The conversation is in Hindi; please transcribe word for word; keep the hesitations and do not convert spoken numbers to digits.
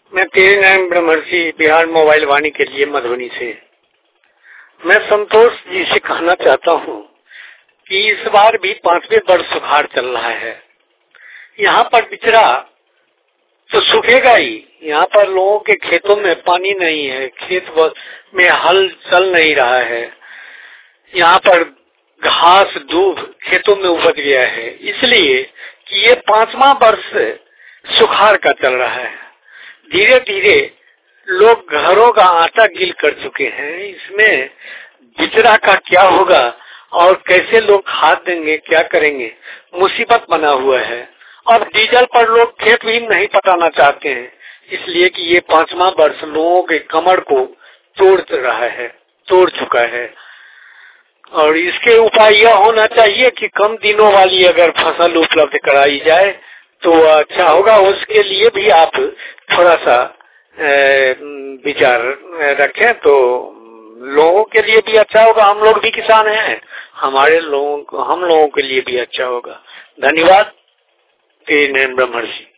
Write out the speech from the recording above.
मैं तेरे नाम ब्रह्मर्षि बिहार मोबाइल वाणी के लिए मधुबनी से मैं संतोष जी से कहना चाहता हूँ कि इस बार भी पांचवें वर्ष सुखाड़ चल रहा है। यहाँ पर बिचरा तो सूखेगा ही। यहाँ पर लोगों के खेतों में पानी नहीं है, खेत में हल चल नहीं रहा है। यहाँ पर घास दूब खेतों में उपज गया है, इसलिए कि ये पांचवा वर्ष सुखाड़ का चल रहा है। धीरे धीरे लोग घरों का आटा गील कर चुके हैं। इसमें बिचरा का क्या होगा और कैसे लोग खाद देंगे, क्या करेंगे, मुसीबत बना हुआ है। अब डीजल पर लोग खेत भी नहीं पटाना चाहते हैं, इसलिए कि ये पांचवा वर्ष लोगों के कमर को तोड़ रहा है, तोड़ चुका है। और इसके उपाय यह होना चाहिए कि कम दिनों वाली अगर फसल उपलब्ध कराई जाए तो अच्छा होगा। उसके लिए भी आप थोड़ा सा विचार रखें तो लोगों के लिए भी अच्छा होगा। हम लोग भी किसान हैं, हमारे लोगों को हम लोगों के लिए भी अच्छा होगा। धन्यवाद। तेरे नैन ब्रह्मर्षि।